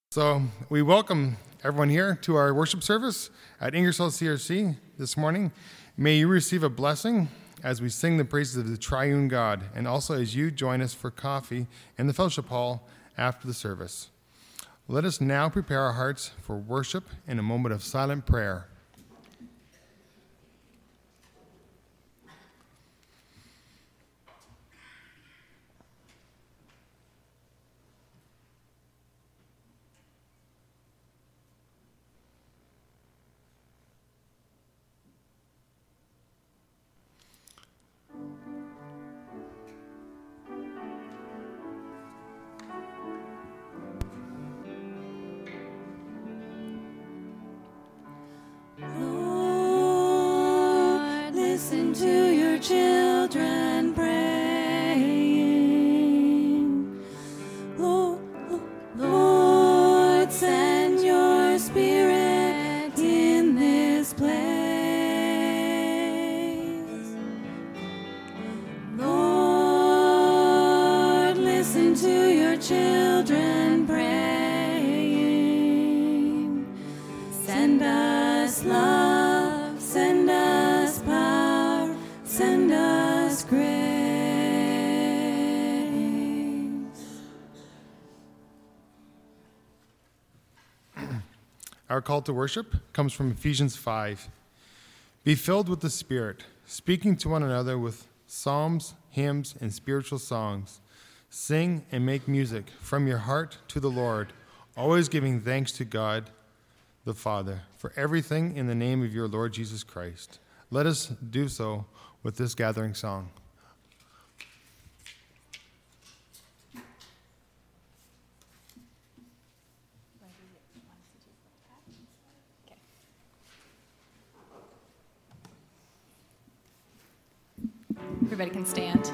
So we welcome everyone here to our worship service at Ingersoll CRC this morning. May you receive a blessing as we sing the praises of the triune God, and also as you join us for coffee in the fellowship hall after the service. Let us now prepare our hearts for worship in a moment of silent prayer. Listen to your children praying. Lord, send your spirit in this place. Lord, listen to your children praying. Send us love, send us power, send us grace. Our call to worship comes from Ephesians 5. Be filled with the Spirit, speaking to one another with psalms, hymns, and spiritual songs. Sing and make music from your heart to the Lord, always giving thanks to God the Father for everything in the name of your Lord Jesus Christ. Let us do so with this gathering song. Everybody can stand.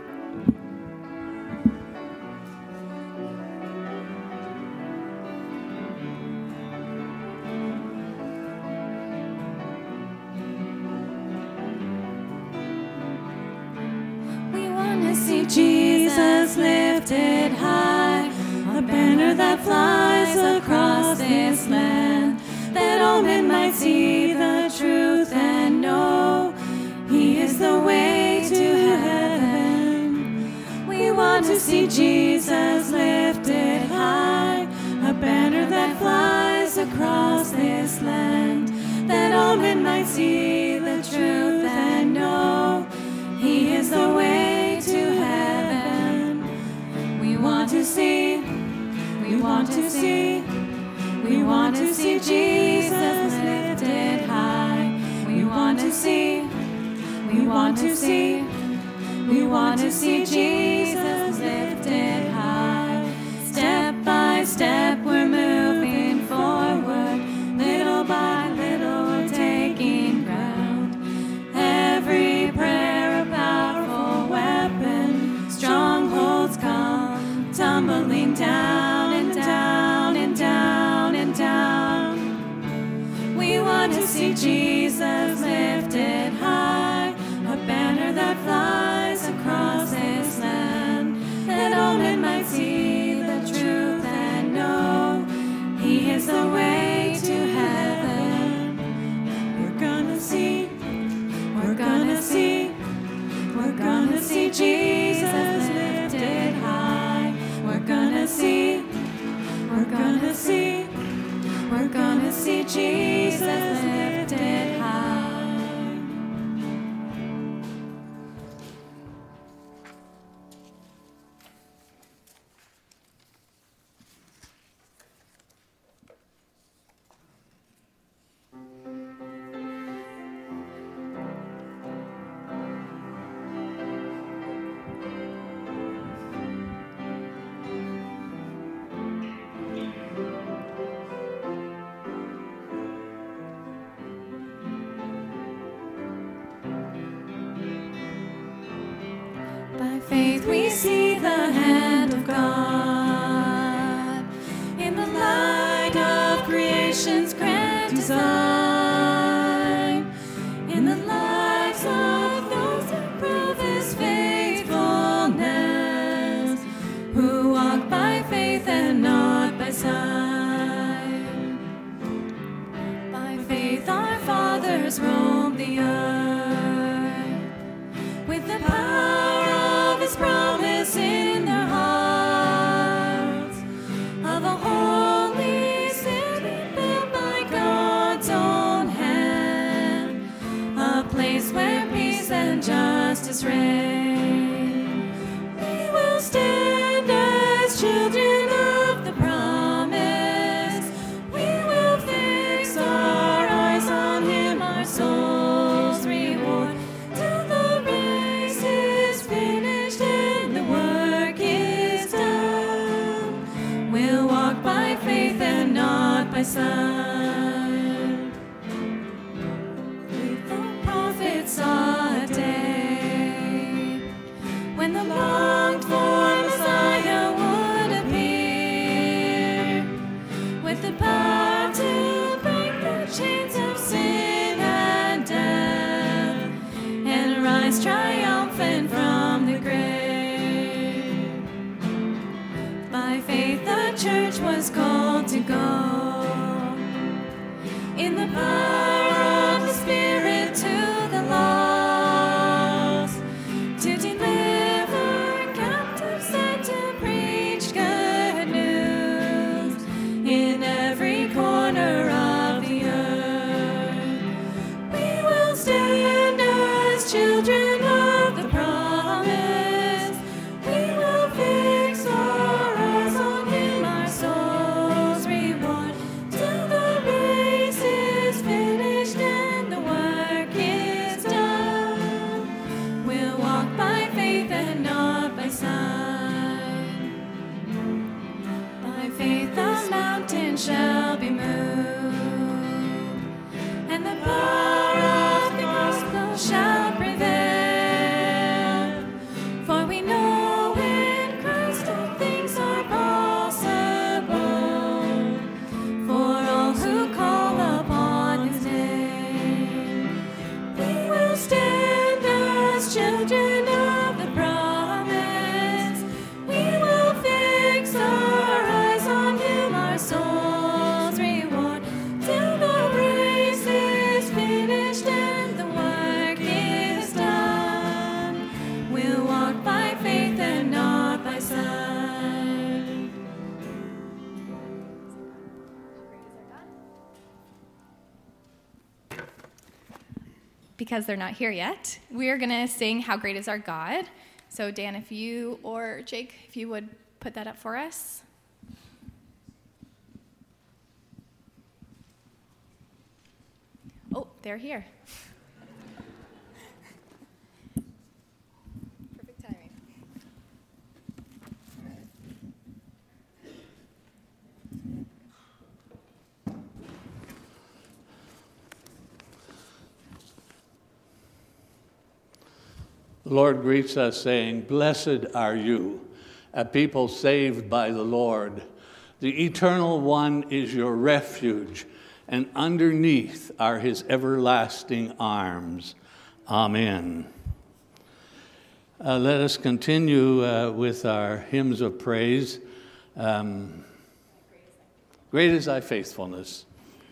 We want to see Jesus lifted high, a banner that flies across this land, that all men might see the truth and know He is the way to heaven. We want to see Jesus lifted high, a banner that flies across this land, that all men might see the truth and know He is the way to heaven. We want to see, we want to see, we want to see Jesus lifted high. We want to see, we want to see, we want to see Jesus lifted high. Step by step we're moving forward, little by little we're taking ground. Every prayer a powerful weapon, strongholds come tumbling down and down and down and down. We want to see Jesus lifted high, a banner that flies across this land, that all men might see the truth and know He is the way to heaven. We're gonna see, we're gonna see, we're gonna see Jesus lifted high. We're gonna see, we're gonna see, we're gonna see Jesus lifted high. By faith we see the hand of God in the light of creation's grand design, in the lives of those who prove His faithfulness, who walk by faith and not by sight. rulers roam the earth. With the power of his promise in their hearts, of a holy city built by God's own hand, a place where peace and justice reign. We will stand as children of the promise. We will fix our eyes on him, our soul's reward, till the race is finished and the work is done. We'll walk by faith and not by sight. The prophets saw a day when the longed for Messiah would appear, with the power to break the chains of sin and death, and rise triumphant from the grave. By faith the church was called to go in the power of the Spirit to the lost, to deliver captives and to preach good news in every corner of the earth. We will stand as children of the promise. We will fix our eyes on him, our soul's reward, till the race is finished and the work is done. We'll walk by faith and not by sight. By faith the mountain shall be moved, and the power of the gospel shall prevail. For we know in Christ all things are possible, for all who call upon his name. We will stand as children of the promise. We will fix our eyes on him, our soul's reward, till the race is finished and the work is done. We'll walk by faith and not by sight. Because they're not here yet, we are going to sing How Great Is Our God. So Dan, if you or Jake, if you would put that up for us. Oh, they're here. Perfect timing. The Lord greets us saying, "Blessed are you, a people saved by the Lord. The Eternal One is your refuge, and underneath are his everlasting arms." Amen. Let us continue with our hymns of praise. Great is thy faithfulness.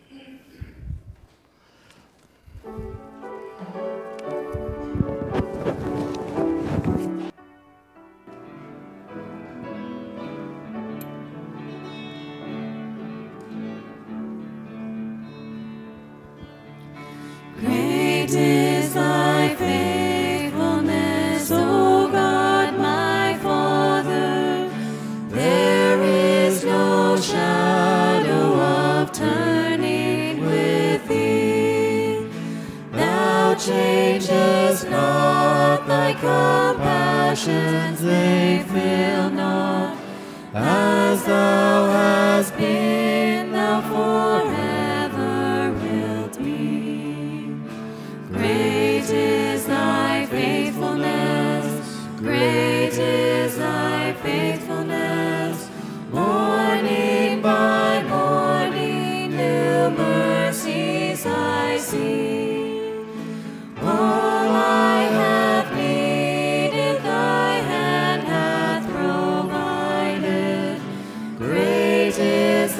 Great is thy faithfulness, O God, my Father. There is no shadow of turning with thee. Thou changest not, thy compassions they fail not. As thou hast been, thou forever wilt be. Great is thy faithfulness, great is thy faithfulness. Morning by morning, new mercies I see. All I have needed, thy hand hath provided. Great is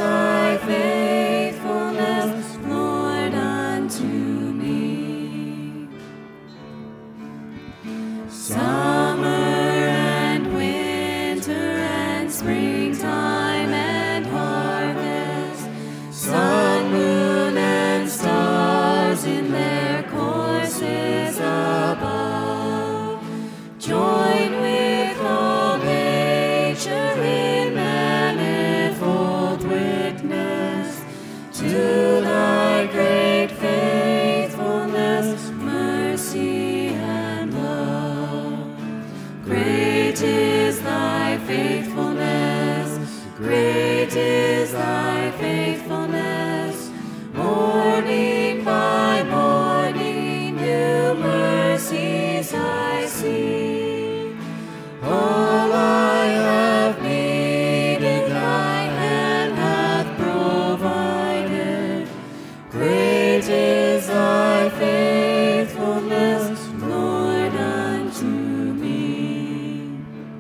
to thy great faithfulness, mercy, and love. Great is thy faithfulness, great is thy faithfulness. Morning by morning, new mercies I see. All I have needed, thy hand hath provided. Great is thy faithfulness, Lord, unto me.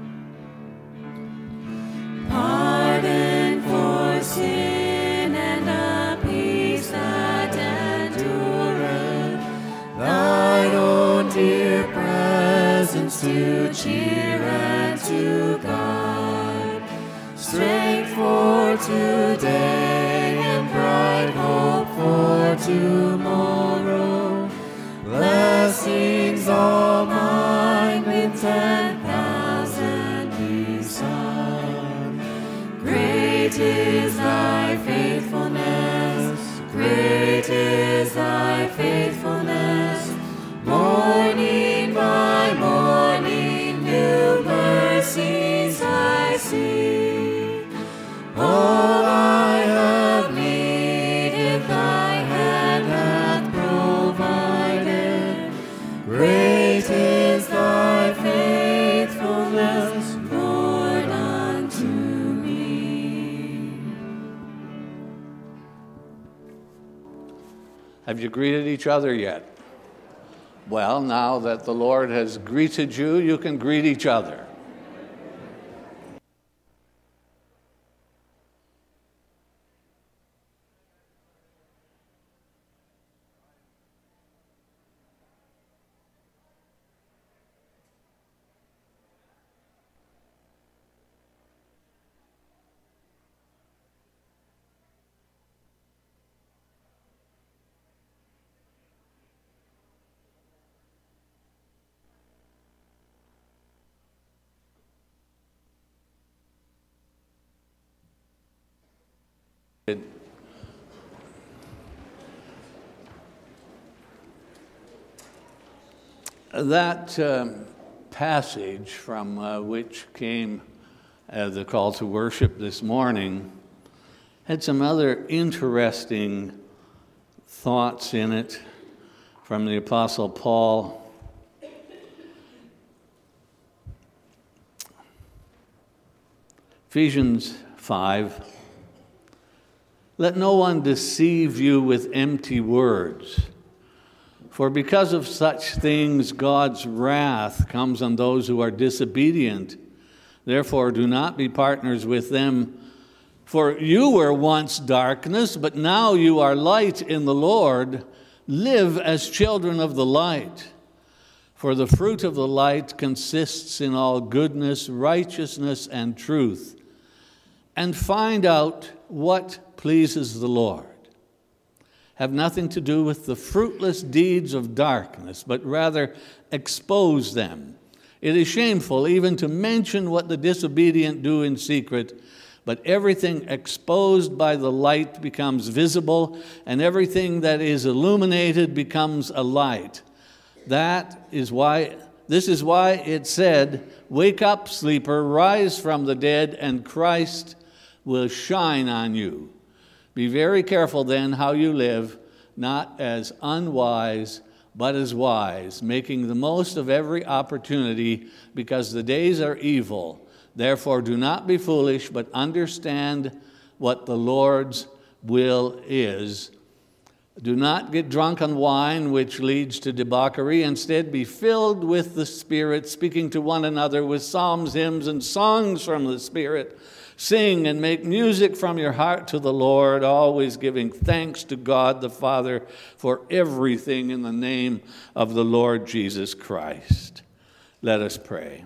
Pardon for sin and a peace that endureth, thine own dear presence to cheer and to guide. Strength for today and bright hope for tomorrow. Blessings all mine with 10,000 beside. Great is thy faithfulness, great is thy faithfulness. Morning by morning, new mercies I see. All I have needed, thy hand hath provided. Great is thy faithfulness, Lord, unto me. Have you greeted each other yet? Well, now that the Lord has greeted you, you can greet each other. That passage from which came the call to worship this morning had some other interesting thoughts in it from the Apostle Paul. Ephesians 5. Let no one deceive you with empty words, for because of such things God's wrath comes on those who are disobedient. Therefore do not be partners with them. For you were once darkness, but now you are light in the Lord. Live as children of the light. For the fruit of the light consists in all goodness, righteousness, and truth. And find out what pleases the Lord. Have nothing to do with the fruitless deeds of darkness, but rather expose them. It is shameful even to mention what the disobedient do in secret, but everything exposed by the light becomes visible, and everything that is illuminated becomes a light. This is why it said, "Wake up, sleeper, rise from the dead, and Christ will shine on you." Be very careful then how you live, not as unwise, but as wise, making the most of every opportunity, because the days are evil. Therefore do not be foolish, but understand what the Lord's will is. Do not get drunk on wine, which leads to debauchery. Instead, be filled with the Spirit, speaking to one another with psalms, hymns, and songs from the Spirit. Sing and make music from your heart to the Lord, always giving thanks to God the Father for everything in the name of the Lord Jesus Christ. Let us pray.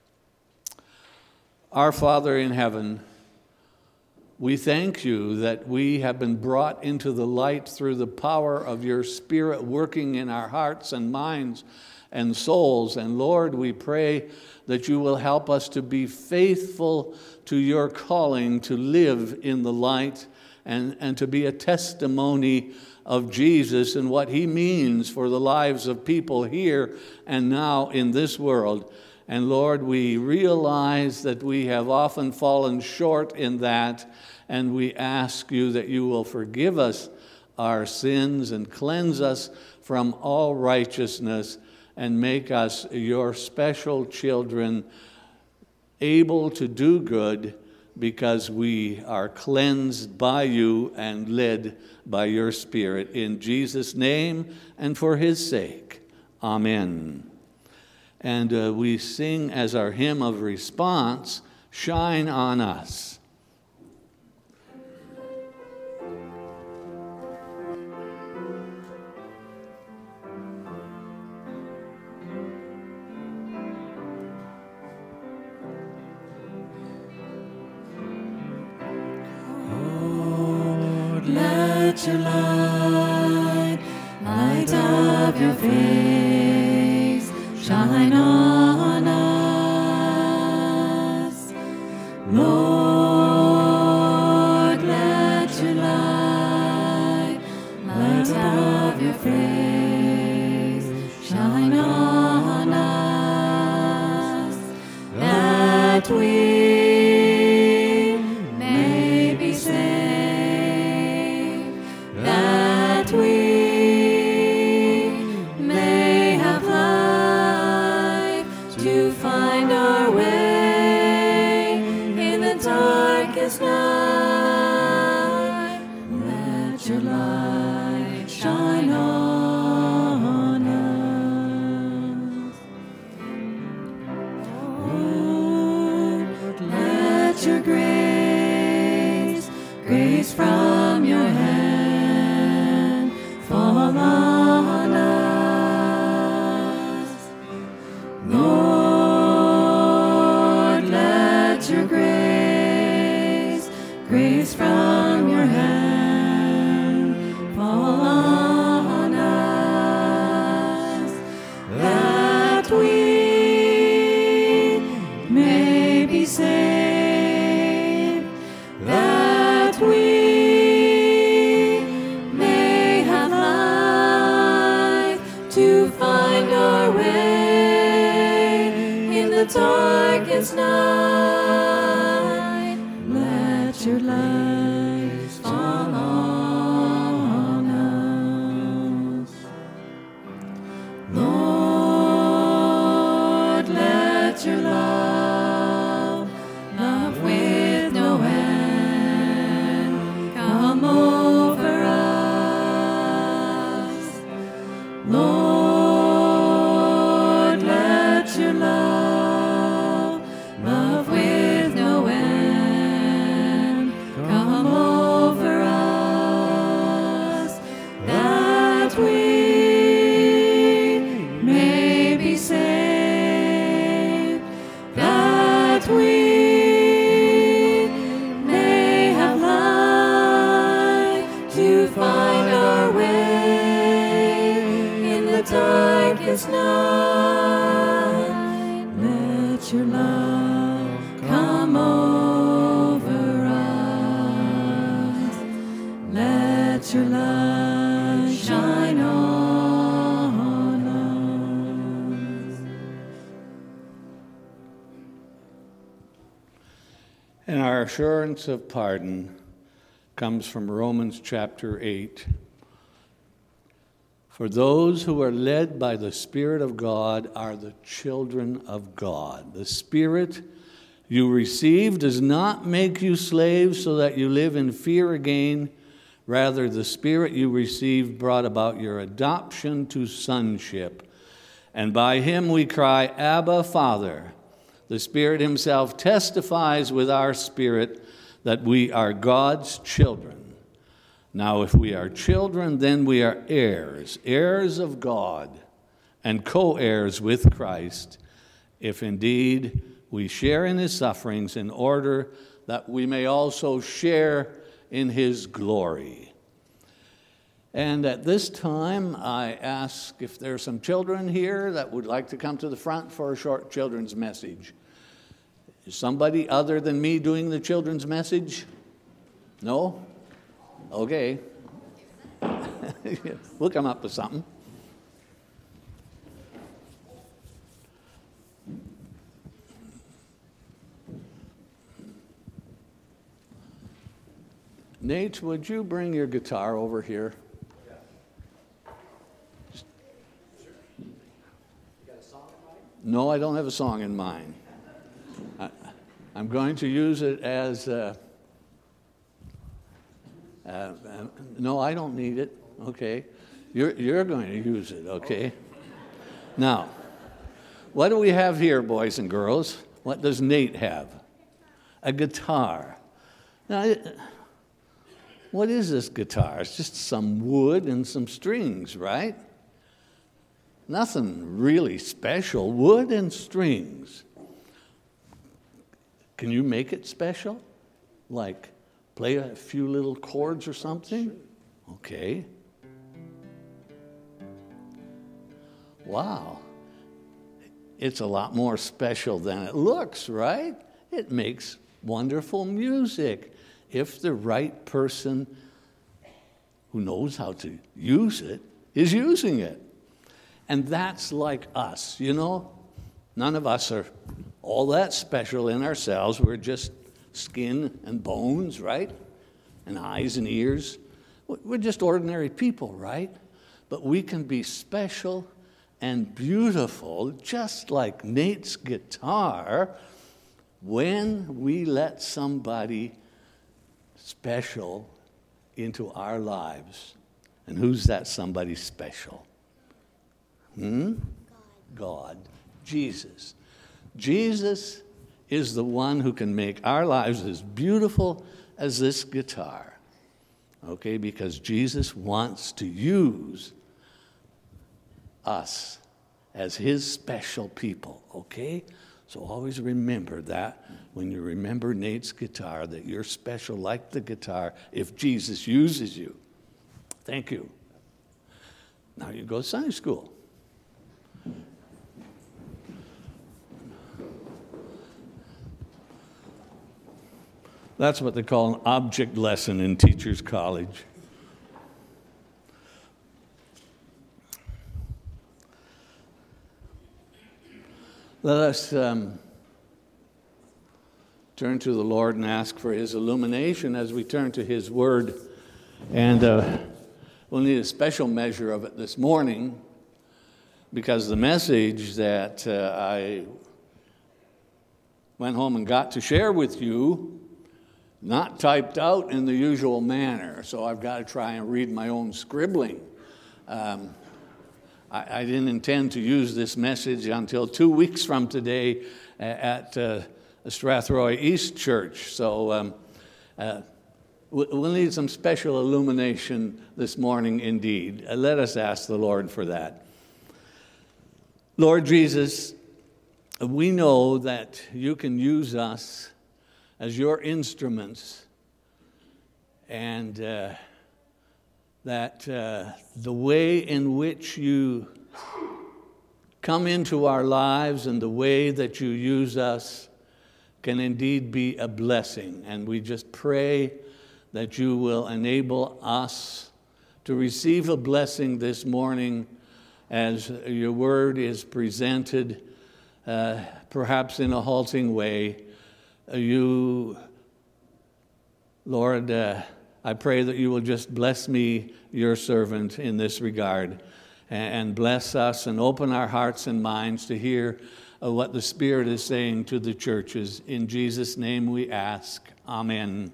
Our Father in heaven, we thank you that we have been brought into the light through the power of your Spirit working in our hearts and minds and souls. And Lord, we pray that you will help us to be faithful to your calling to live in the light and to be a testimony of Jesus and what he means for the lives of people here and now in this world. And Lord, we realize that we have often fallen short in that, and we ask you that you will forgive us our sins and cleanse us from all righteousness and make us your special children, able to do good because we are cleansed by you and led by your Spirit. In Jesus' name and for his sake. Amen. And we sing as our hymn of response, Shine on Us. Let your light of your face, shine on us. Lord, let your light of your face, shine on us, that we may be saved. That we may have life to find our way in the darkest night. Let your light shine on us. Lord, let your grace from your hand fall on us. Lord, let your grace from your hand fall on us, that we may be saved, that we to find our way in the darkest night. Let your light fall on us. Lord, let your love with no end, come over us. Lord, let your love with no end, come over us, that we may be saved, that we may have life to find our way in the darkest night. Let your love come over us. Let your light shine on us. And our assurance of pardon comes from Romans chapter 8. For those who are led by the Spirit of God are the children of God. The Spirit you receive does not make you slaves so that you live in fear again. Rather, the Spirit you received brought about your adoption to sonship. And by him we cry, Abba, Father. The Spirit himself testifies with our spirit that we are God's children. Now, if we are children, then we are heirs, heirs of God, and co-heirs with Christ, if indeed we share in his sufferings, in order that we may also share in his glory. And at this time, I ask if there are some children here that would like to come to the front for a short children's message. Is somebody other than me doing the children's message? No? Okay. We'll come up with something. Nate, would you bring your guitar over here? No, I don't have a song in mind. I'm going to use it as... no, I don't need it. Okay. You're going to use it, okay? Now, what do we have here, boys and girls? What does Nate have? A guitar. Now, what is this guitar? It's just some wood and some strings, right? Nothing really special. Wood and strings. Can you make it special? Like play a few little chords or something? Okay. Wow. It's a lot more special than it looks, right? It makes wonderful music if the right person who knows how to use it is using it. And that's like us, you know? None of us are all that special in ourselves. We're just skin and bones, right? And eyes and ears. We're just ordinary people, right? But we can be special and beautiful, just like Nate's guitar, when we let somebody special into our lives. And who's that somebody special? God. Jesus. Jesus is the one who can make our lives as beautiful as this guitar. Okay, because Jesus wants to use us as his special people, okay? So always remember that when you remember Nate's guitar, that you're special like the guitar if Jesus uses you. Thank you. Now you go to Sunday school. That's what they call an object lesson in Teachers College. Let us turn to the Lord and ask for his illumination as we turn to his word. And we'll need a special measure of it this morning because the message that I went home and got to share with you, not typed out in the usual manner, so I've got to try and read my own scribbling. I didn't intend to use this message until 2 weeks from today at Strathroy East Church, so we'll need some special illumination this morning indeed. Let us ask the Lord for that. Lord Jesus, we know that you can use us as your instruments, and that the way in which you come into our lives and the way that you use us can indeed be a blessing. And we just pray that you will enable us to receive a blessing this morning as your word is presented, perhaps in a halting way. Lord, I pray that you will just bless me, your servant, in this regard, and bless us and open our hearts and minds to hear what the Spirit is saying to the churches. In Jesus' name we ask. Amen.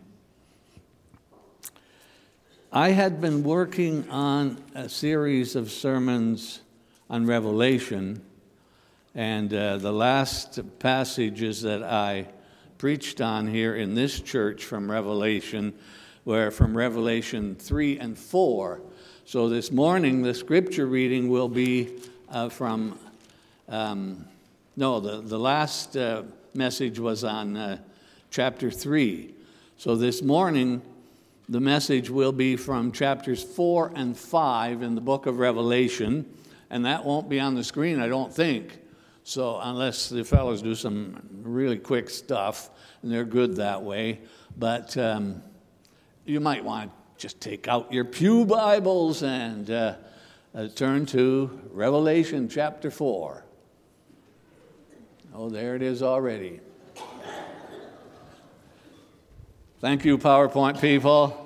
I had been working on a series of sermons on Revelation, and the last passages that I preached on here in this church from Revelation were from Revelation 3 and 4. So this morning the scripture reading will be from, the last message was on chapter 3. So this morning The message will be from chapters 4 and 5 in the book of Revelation, and that won't be on the screen, I don't think. So unless the fellows do some really quick stuff, and they're good that way. But you might want to just take out your pew Bibles and turn to Revelation chapter 4. Oh, there it is already. Thank you, PowerPoint people.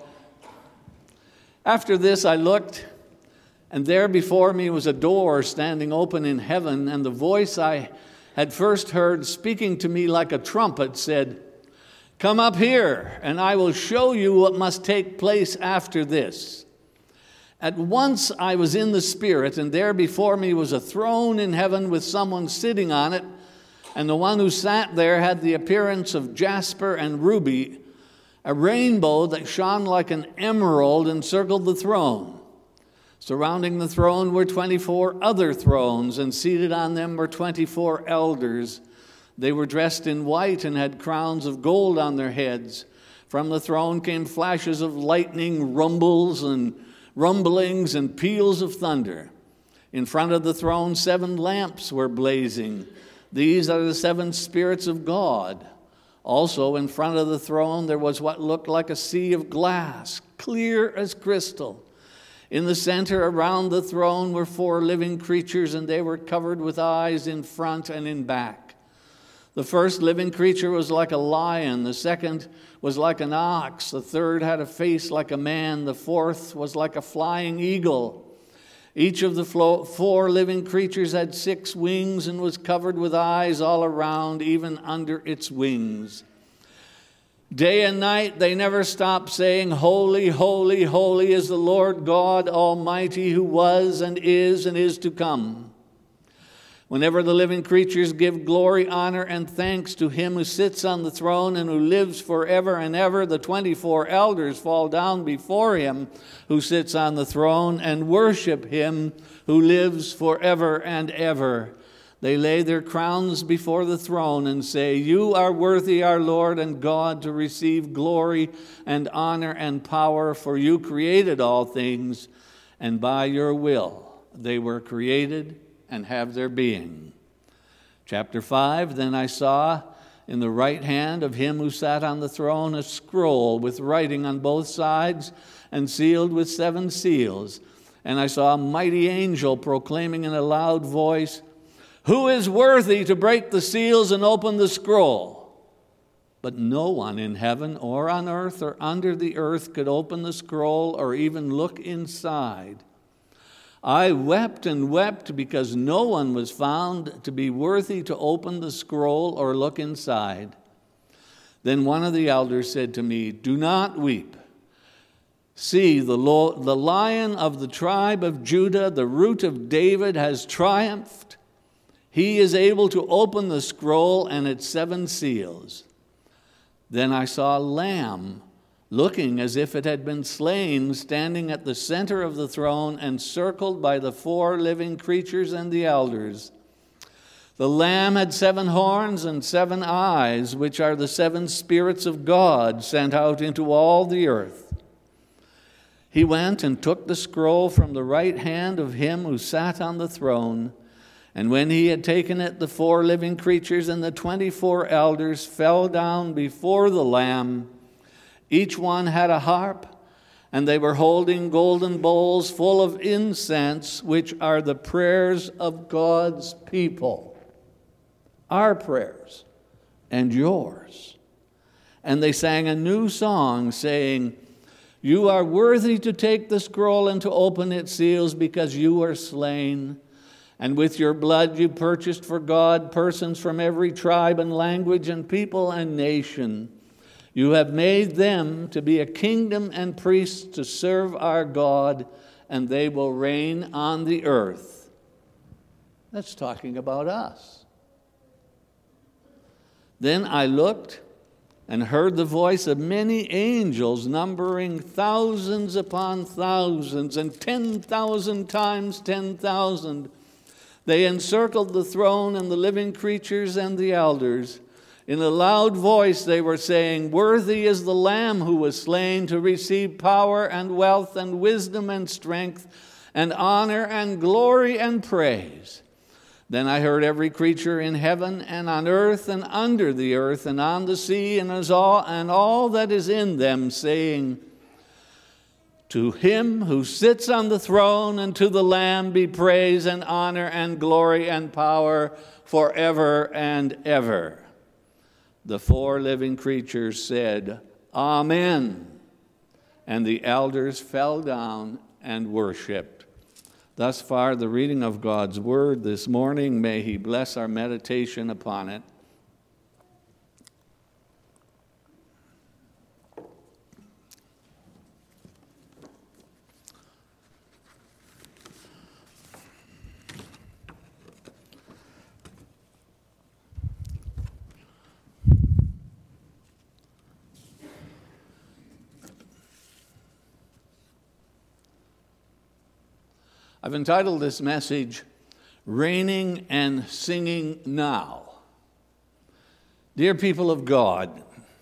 After this I looked, and there before me was a door standing open in heaven, and the voice I had first heard speaking to me like a trumpet said, "Come up here, and I will show you what must take place after this." At once I was in the Spirit, and there before me was a throne in heaven with someone sitting on it, and the one who sat there had the appearance of jasper and ruby. A rainbow that shone like an emerald encircled the throne. Surrounding the throne were 24 other thrones, and seated on them were 24 elders. They were dressed in white and had crowns of gold on their heads. From the throne came flashes of lightning, rumblings and peals of thunder. In front of the throne 7 lamps were blazing. These are the 7 spirits of God. Also in front of the throne there was what looked like a sea of glass, clear as crystal. In the center around the throne were 4 living creatures, and they were covered with eyes in front and in back. The first living creature was like a lion, the second was like an ox, the third had a face like a man, the fourth was like a flying eagle. Each of the 4 living creatures had 6 wings and was covered with eyes all around, even under its wings. Day and night they never stopped saying, "Holy, holy, holy is the Lord God Almighty, who was and is to come." Whenever the living creatures give glory, honor, and thanks to him who sits on the throne and who lives forever and ever, the 24 elders fall down before him who sits on the throne and worship him who lives forever and ever. They lay their crowns before the throne and say, "You are worthy, our Lord and God, to receive glory and honor and power, for you created all things, and by your will they were created and have their being." Chapter 5, then I saw in the right hand of him who sat on the throne a scroll with writing on both sides and sealed with 7 seals. And I saw a mighty angel proclaiming in a loud voice, "Who is worthy to break the seals and open the scroll?" But no one in heaven or on earth or under the earth could open the scroll or even look inside. I wept and wept because no one was found to be worthy to open the scroll or look inside. Then one of the elders said to me, "Do not weep. See, the Lion of the tribe of Judah, the Root of David, has triumphed. He is able to open the scroll and its 7 seals." Then I saw a lamb, looking as if it had been slain, standing at the center of the throne, encircled by the 4 living creatures and the elders. The Lamb had 7 horns and 7 eyes, which are the 7 spirits of God sent out into all the earth. He went and took the scroll from the right hand of him who sat on the throne, and when he had taken it, the 4 living creatures and the 24 elders fell down before the Lamb. Each one had a harp, and they were holding golden bowls full of incense, which are the prayers of God's people. Our prayers and yours. And they sang a new song, saying, "You are worthy to take the scroll and to open its seals, because you were slain. And with your blood you purchased for God persons from every tribe and language and people and nation. You have made them to be a kingdom and priests to serve our God, and they will reign on the earth." That's talking about us. Then I looked and heard the voice of many angels, numbering thousands upon thousands and 10,000 times 10,000. They encircled the throne and the living creatures and the elders. In a loud voice they were saying, "Worthy is the Lamb who was slain to receive power and wealth and wisdom and strength and honor and glory and praise." Then I heard every creature in heaven and on earth and under the earth and on the sea and all that is in them saying, "To him who sits on the throne and to the Lamb be praise and honor and glory and power forever and ever." The 4 living creatures said, "Amen." And the elders fell down and worshiped. Thus far, the reading of God's word this morning. May he bless our meditation upon it. I've entitled this message, "Reigning and Singing Now." Dear people of God,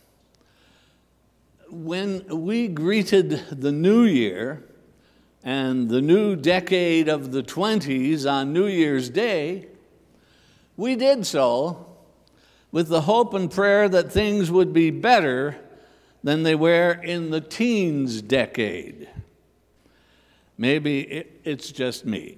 when we greeted the new year and the new decade of the 20s on New Year's Day, we did so with the hope and prayer that things would be better than they were in the teens decade. Maybe it's just me.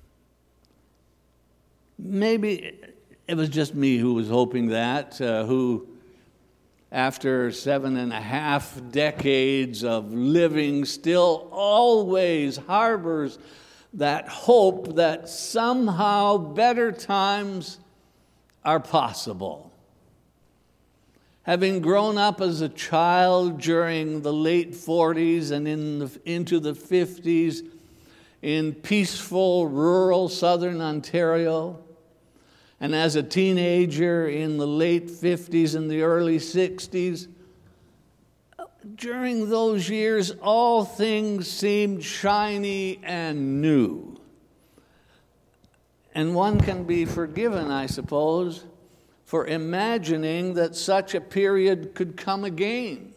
Maybe it was just me who was hoping that, who after 7.5 decades of living still always harbors that hope that somehow better times are possible. Having grown up as a child during the late 40s and into the 50s in peaceful rural southern Ontario, and as a teenager in the late 50s and the early 60s, during those years all things seemed shiny and new. And one can be forgiven, I suppose, for imagining that such a period could come again.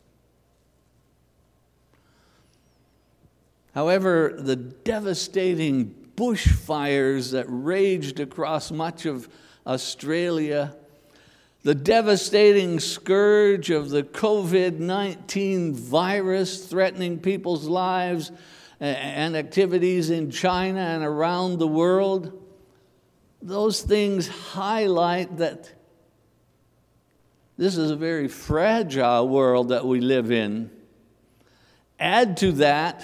However, the devastating bushfires that raged across much of Australia, the devastating scourge of the COVID-19 virus threatening people's lives and activities in China and around the world, those things highlight that this is a very fragile world that we live in. Add to that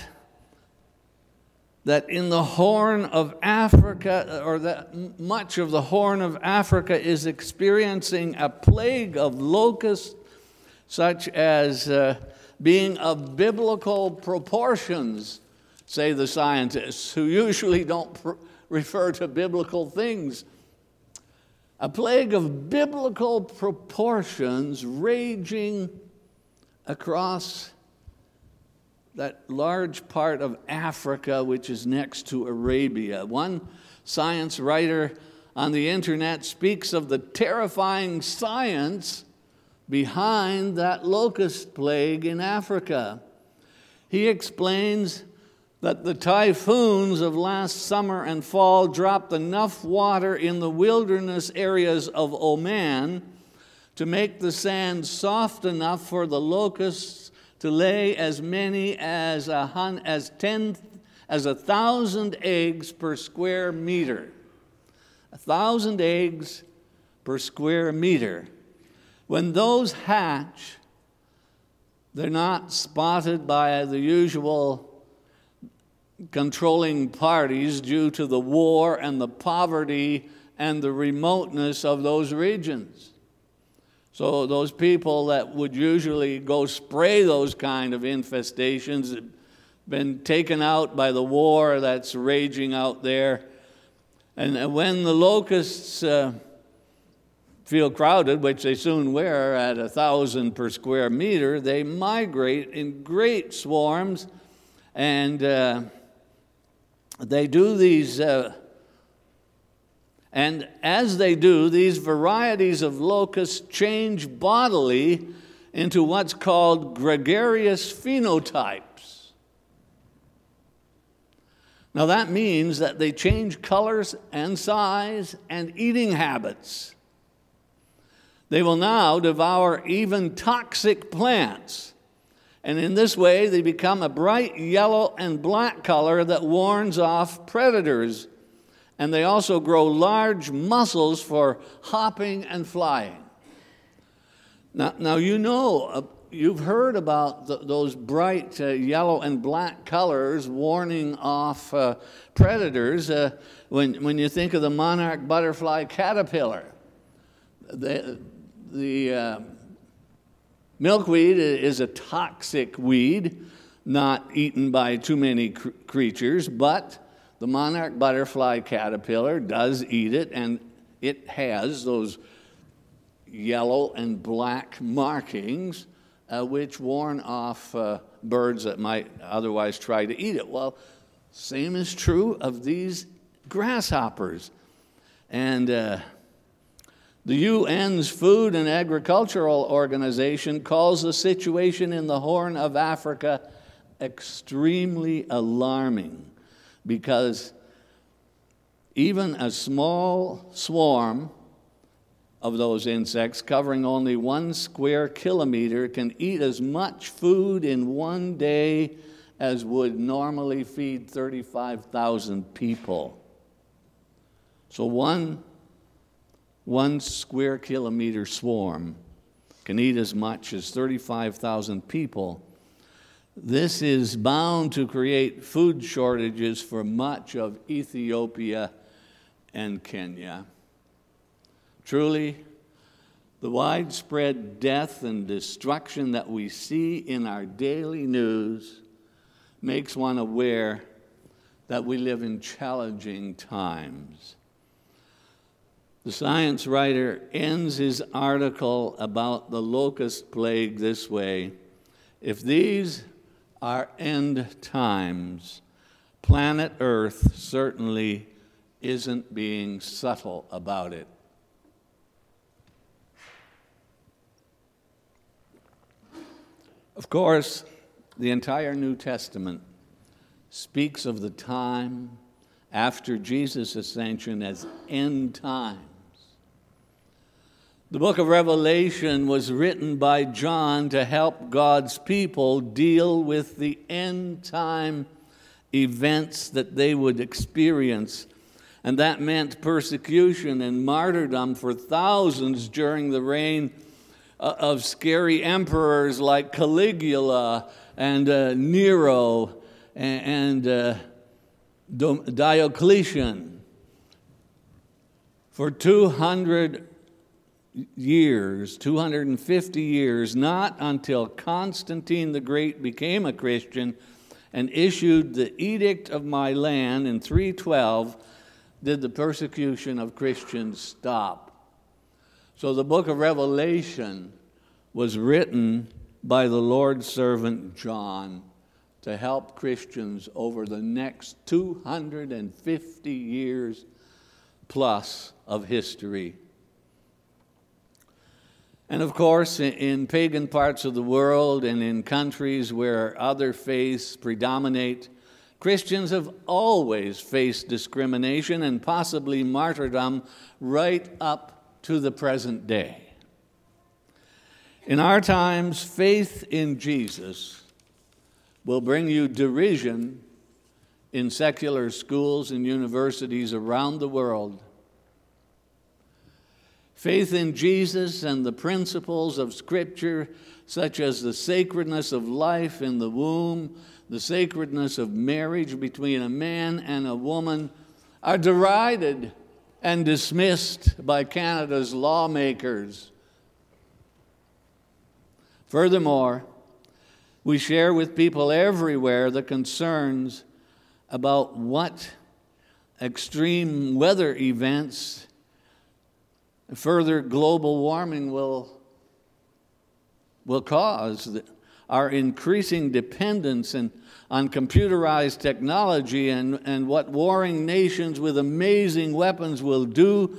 in the Horn of Africa, or that much of the Horn of Africa is experiencing a plague of locusts, such as being of biblical proportions, say the scientists, who usually don't refer to biblical things. A plague of biblical proportions raging across that large part of Africa which is next to Arabia. One science writer on the internet speaks of the terrifying science behind that locust plague in Africa. He explains that the typhoons of last summer and fall dropped enough water in the wilderness areas of Oman to make the sand soft enough for the locusts to lay as many as 1,000 eggs per square meter. 1,000 eggs per square meter. When those hatch, they're not spotted by the usual controlling parties due to the war and the poverty and the remoteness of those regions. So those people that would usually go spray those kind of infestations have been taken out by the war that's raging out there. And when the locusts feel crowded, which they soon will at 1,000 per square meter, they migrate in great swarms, and they do these And as they do, these varieties of locusts change bodily into what's called gregarious phenotypes. Now that means that they change colors and size and eating habits. They will now devour even toxic plants. And in this way, they become a bright yellow and black color that warns off predators. And they also grow large muscles for hopping and flying. Now you know, you've heard about those bright yellow and black colors warning off predators when you think of the monarch butterfly caterpillar. The milkweed is a toxic weed, not eaten by too many creatures, but the monarch butterfly caterpillar does eat it, and it has those yellow and black markings which warn off birds that might otherwise try to eat it. Well, same is true of these grasshoppers. And the UN's Food and Agricultural Organization calls the situation in the Horn of Africa extremely alarming, because even a small swarm of those insects covering only 1 square kilometer can eat as much food in one day as would normally feed 35,000 people. So one square kilometer swarm can eat as much as 35,000 people. This is bound to create food shortages for much of Ethiopia and Kenya. Truly, the widespread death and destruction that we see in our daily news makes one aware that we live in challenging times. The science writer ends his article about the locust plague this way: if these are end times, planet Earth certainly isn't being subtle about it. Of course, the entire New Testament speaks of the time after Jesus' ascension as end times. The book of Revelation was written by John to help God's people deal with the end time events that they would experience. And that meant persecution and martyrdom for thousands during the reign of scary emperors like Caligula and Nero and Diocletian. For 250 years, not until Constantine the Great became a Christian and issued the Edict of Milan in 312, did the persecution of Christians stop. So the book of Revelation was written by the Lord's servant John to help Christians over the next 250 years plus of history. And of course, in pagan parts of the world and in countries where other faiths predominate, Christians have always faced discrimination and possibly martyrdom right up to the present day. In our times, faith in Jesus will bring you derision in secular schools and universities around the world. Faith in Jesus and the principles of Scripture, such as the sacredness of life in the womb, the sacredness of marriage between a man and a woman, are derided and dismissed by Canada's lawmakers. Furthermore, we share with people everywhere the concerns about what extreme weather events, further global warming will cause, our increasing dependence on computerized technology and what warring nations with amazing weapons will do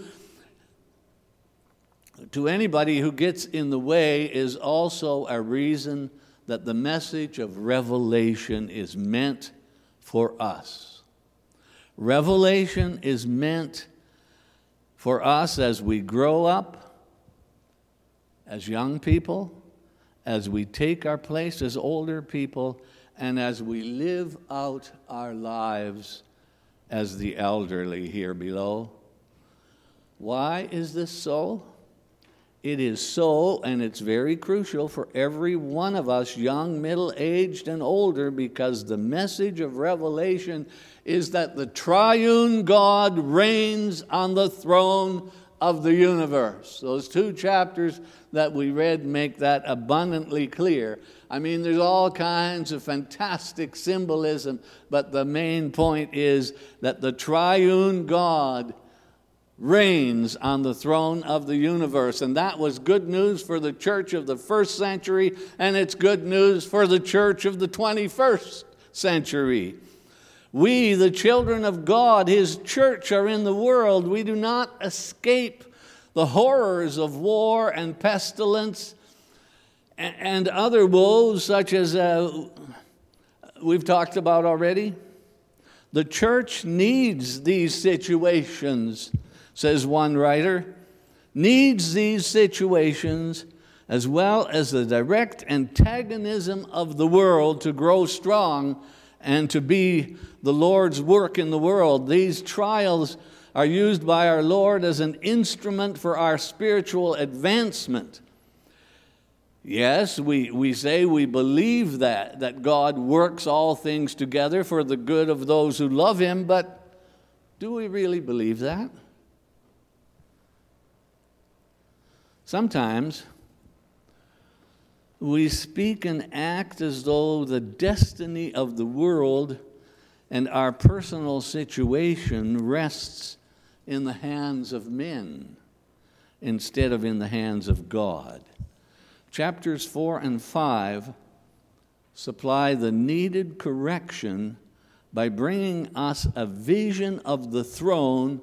to anybody who gets in the way is also a reason that the message of Revelation is meant for us. Revelation is meant for us as we grow up, as young people, as we take our place as older people, and as we live out our lives as the elderly here below. Why is this so? It is so, and it's very crucial for every one of us, young, middle-aged, and older, because the message of Revelation is that the triune God reigns on the throne of the universe. Those 2 chapters that we read make that abundantly clear. I mean, there's all kinds of fantastic symbolism, but the main point is that the triune God reigns on the throne of the universe. And that was good news for the church of the first century, and it's good news for the church of the 21st century. We, the children of God, His church, are in the world. We do not escape the horrors of war and pestilence and other woes such as we've talked about already. The church needs these situations, says one writer, needs these situations as well as the direct antagonism of the world to grow strong and to be the Lord's work in the world. These trials are used by our Lord as an instrument for our spiritual advancement. Yes, we say we believe that God works all things together for the good of those who love Him, but do we really believe that? Sometimes we speak and act as though the destiny of the world and our personal situation rests in the hands of men instead of in the hands of God. Chapters 4 and 5 supply the needed correction by bringing us a vision of the throne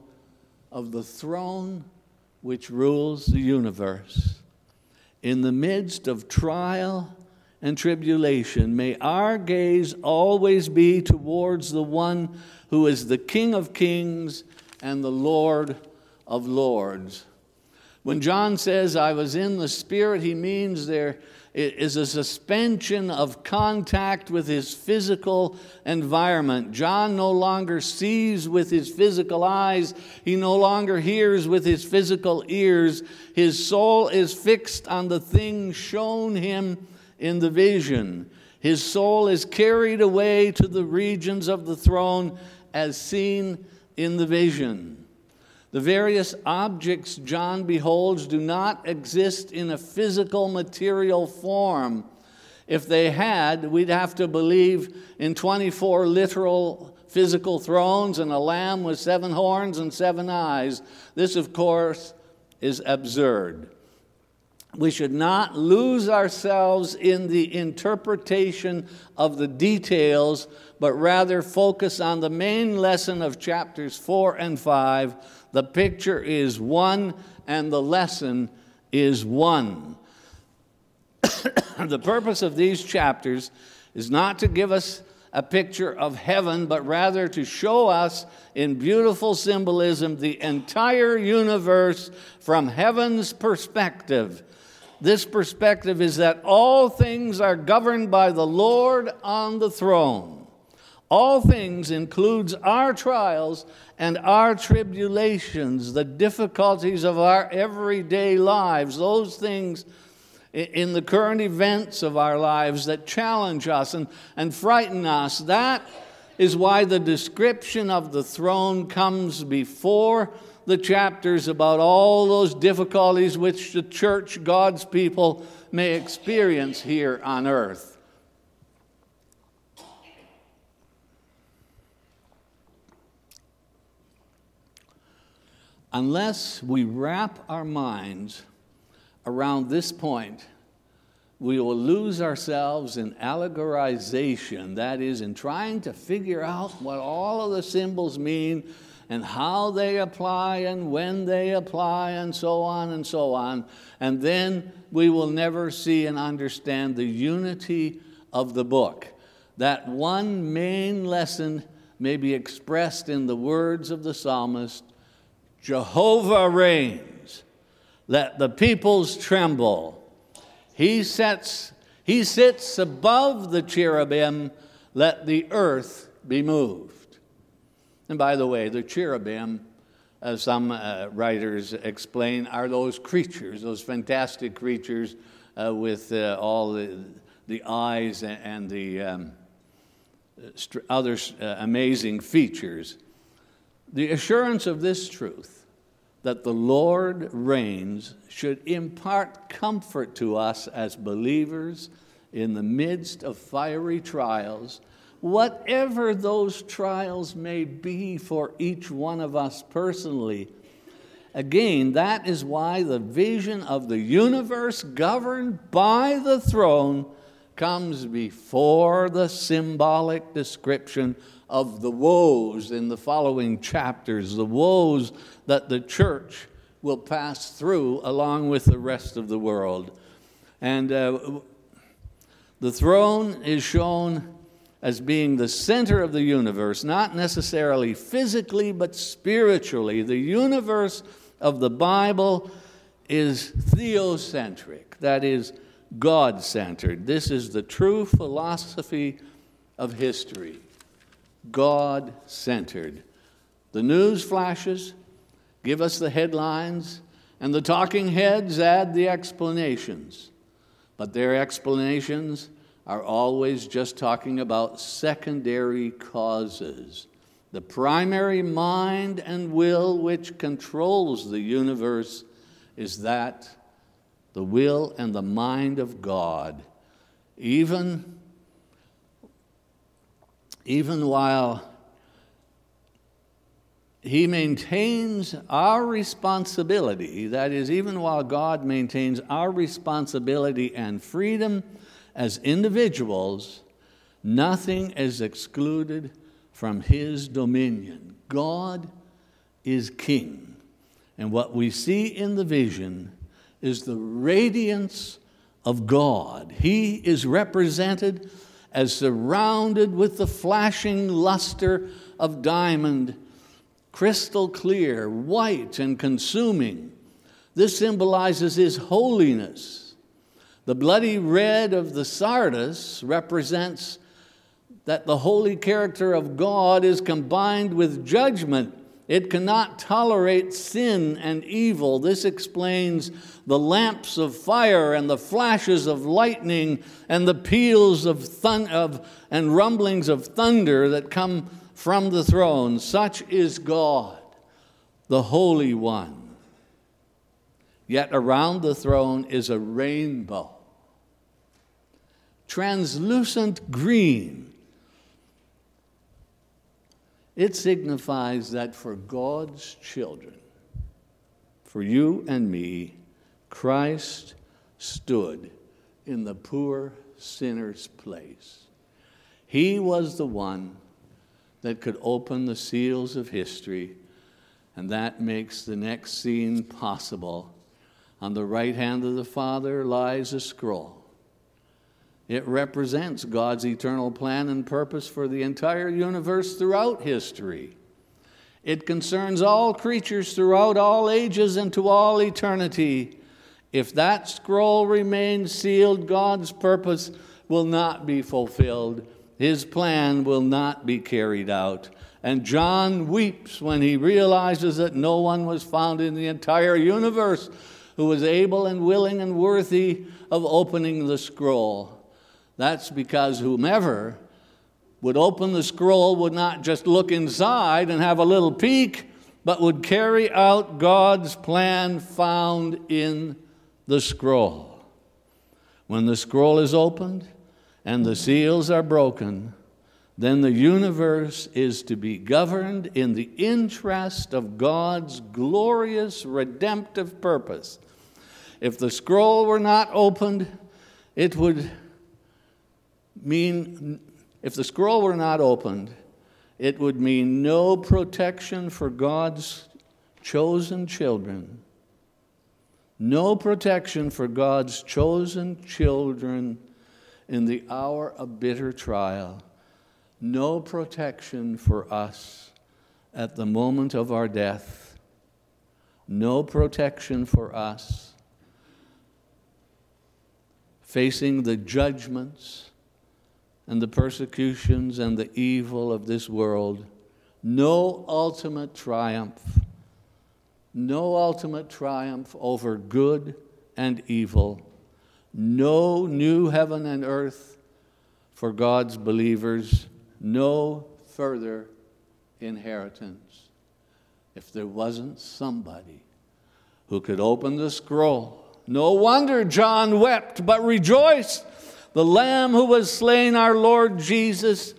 which rules the universe. In the midst of trial and tribulation, may our gaze always be towards the one who is the King of kings and the Lord of lords. When John says, I was in the Spirit, he means there is a suspension of contact with his physical environment. John no longer sees with his physical eyes. He no longer hears with his physical ears. His soul is fixed on the things shown him in the vision. His soul is carried away to the regions of the throne as seen in the vision. The various objects John beholds do not exist in a physical, material form. If they had, we'd have to believe in 24 literal physical thrones and a lamb with 7 horns and 7 eyes. This, of course, is absurd. We should not lose ourselves in the interpretation of the details, but rather focus on the main lesson of chapters 4 and 5. The picture is one, and the lesson is one. The purpose of these chapters is not to give us a picture of heaven, but rather to show us in beautiful symbolism the entire universe from heaven's perspective. This perspective is that all things are governed by the Lord on the throne. All things includes our trials and our tribulations, the difficulties of our everyday lives, those things in the current events of our lives that challenge us and frighten us. That is why the description of the throne comes before the chapters about all those difficulties which the church, God's people, may experience here on earth. Unless we wrap our minds around this point, we will lose ourselves in allegorization, that is, in trying to figure out what all of the symbols mean and how they apply and when they apply and so on and so on. And then we will never see and understand the unity of the book. That one main lesson may be expressed in the words of the psalmist, Jehovah reigns, let the peoples tremble. He sits above the cherubim, let the earth be moved. And by the way, the cherubim, as some writers explain, are those creatures, those fantastic creatures with all the eyes and the other amazing features. The assurance of this truth, that the Lord reigns, should impart comfort to us as believers in the midst of fiery trials, whatever those trials may be for each one of us personally. Again, that is why the vision of the universe governed by the throne comes before the symbolic description of the woes in the following chapters, the woes that the church will pass through along with the rest of the world. And the throne is shown as being the center of the universe, not necessarily physically, but spiritually. The universe of the Bible is theocentric, that is, God-centered. This is the true philosophy of history, God-centered. The news flashes give us the headlines, and the talking heads add the explanations. But their explanations are always just talking about secondary causes. The primary mind and will which controls the universe is that the will and the mind of God. Even while He maintains our responsibility, that is, even while God maintains our responsibility and freedom as individuals, nothing is excluded from His dominion. God is King. And what we see in the vision is the radiance of God. He is represented as surrounded with the flashing luster of diamond, crystal clear, white and consuming. This symbolizes His holiness. The bloody red of the sardis represents that the holy character of God is combined with judgment. It cannot tolerate sin and evil. This explains the lamps of fire and the flashes of lightning and the peals and rumblings of thunder that come from the throne. Such is God, the Holy One. Yet around the throne is a rainbow, translucent green. It signifies that for God's children, for you and me, Christ stood in the poor sinner's place. He was the one that could open the seals of history, and that makes the next scene possible. On the right hand of the Father lies a scroll. It represents God's eternal plan and purpose for the entire universe throughout history. It concerns all creatures throughout all ages and to all eternity. If that scroll remains sealed, God's purpose will not be fulfilled. His plan will not be carried out. And John weeps when he realizes that no one was found in the entire universe who was able and willing and worthy of opening the scroll. That's because whomever would open the scroll would not just look inside and have a little peek, but would carry out God's plan found in the scroll. When the scroll is opened and the seals are broken, then the universe is to be governed in the interest of God's glorious redemptive purpose. If the scroll were not opened it would mean, if the scroll were not opened, it would mean no protection for God's chosen children. No protection for God's chosen children in the hour of bitter trial. No protection for us at the moment of our death. No protection for us facing the judgments and the persecutions and the evil of this world. No ultimate triumph. No ultimate triumph over good and evil. No new heaven and earth for God's believers. No further inheritance. If there wasn't somebody who could open the scroll. No wonder John wept, but rejoiced. The Lamb who was slain, our Lord Jesus,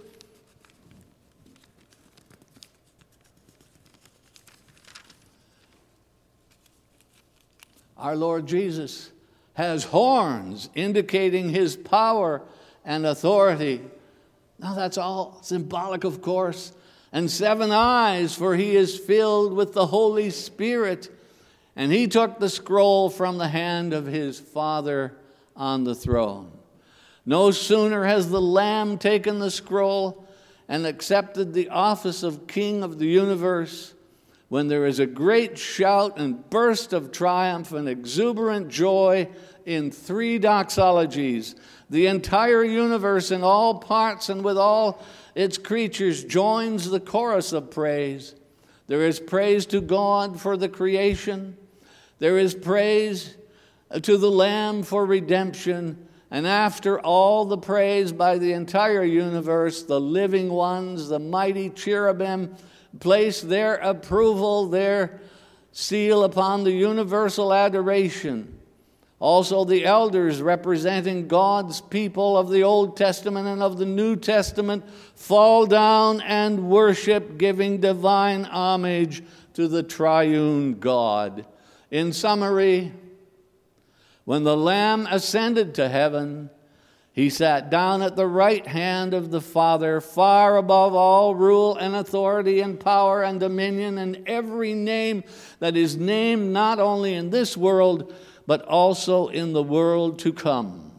our Lord Jesus has horns indicating his power and authority. Now that's all symbolic, of course. And 7 eyes, for he is filled with the Holy Spirit. And he took the scroll from the hand of his Father on the throne. No sooner has the Lamb taken the scroll and accepted the office of King of the universe when there is a great shout and burst of triumph and exuberant joy in 3 doxologies. The entire universe in all parts and with all its creatures joins the chorus of praise. There is praise to God for the creation. There is praise to the Lamb for redemption. And after all the praise by the entire universe, the living ones, the mighty cherubim, place their approval, their seal upon the universal adoration. Also the elders representing God's people of the Old Testament and of the New Testament fall down and worship, giving divine homage to the triune God. In summary, when the Lamb ascended to heaven, he sat down at the right hand of the Father, far above all rule and authority and power and dominion and every name that is named not only in this world, but also in the world to come.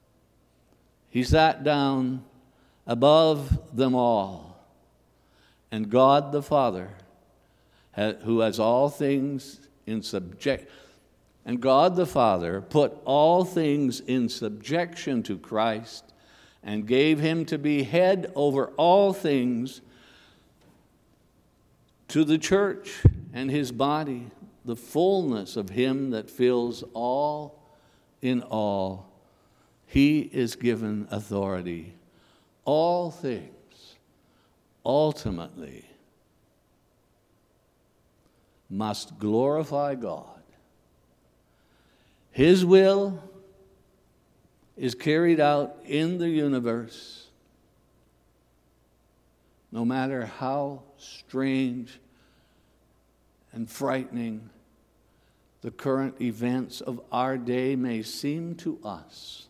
He sat down above them all. And God the Father, who has all things in subjection, and God the Father put all things in subjection to Christ and gave him to be head over all things to the church and his body, the fullness of him that fills all in all. He is given authority. All things ultimately must glorify God. His will is carried out in the universe, no matter how strange and frightening the current events of our day may seem to us.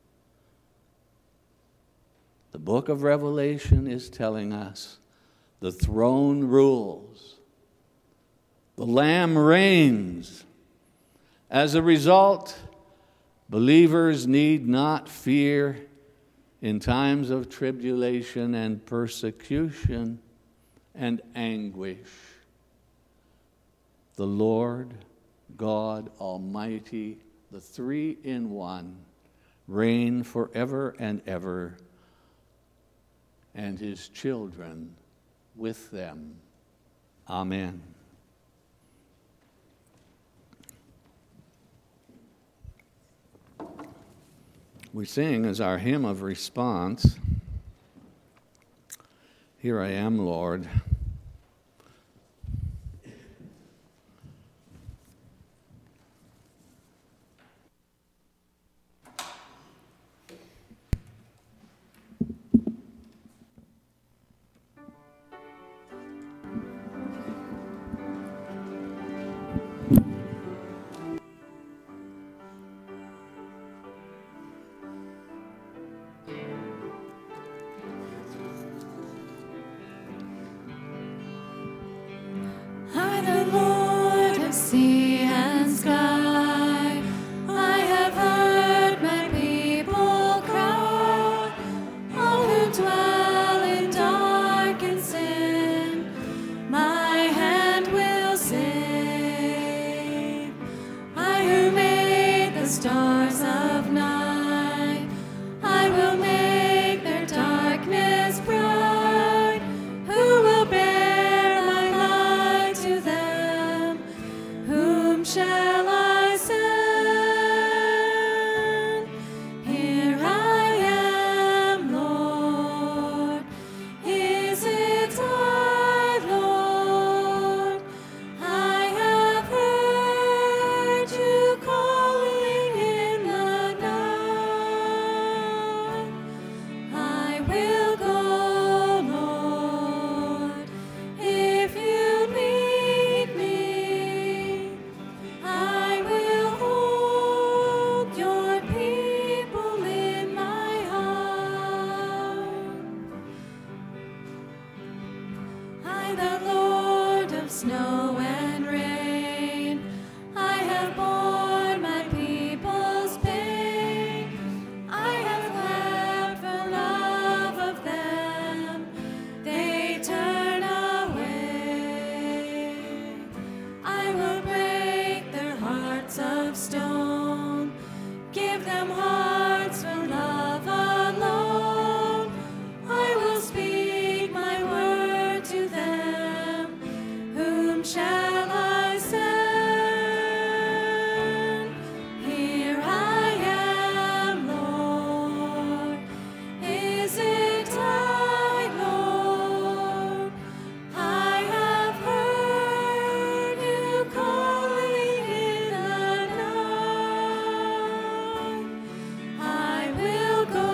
The book of Revelation is telling us the throne rules. The Lamb reigns. As a result, believers need not fear in times of tribulation and persecution and anguish. The Lord God Almighty, the three-in-one, reign forever and ever, and his children with them. Amen. We sing as our hymn of response, "Here I am, Lord." the Lord of snow and rain. I have borne my people's pain. I have wept for love of them. They turn away. I will break their hearts of stone. Give them hearts for love alone. I will speak my word to them. Whom shall I send? Here I am, Lord. Is it I, Lord? I have heard you calling in the night. I will go,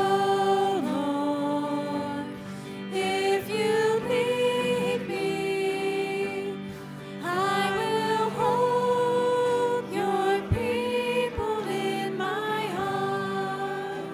Lord, if you lead me. I will hold your people in my heart.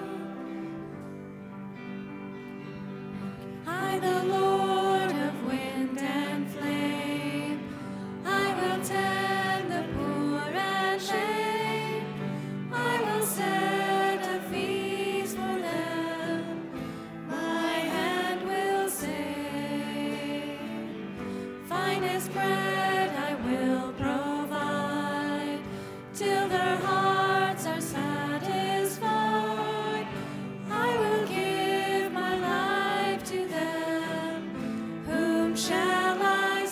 I, the Lord of wind and flame, I will tend the poor and lame. I will set a feast for them. My hand will save. Finest bread I will provide, till their hearts are satisfied. I will give my life to them. Whom shall I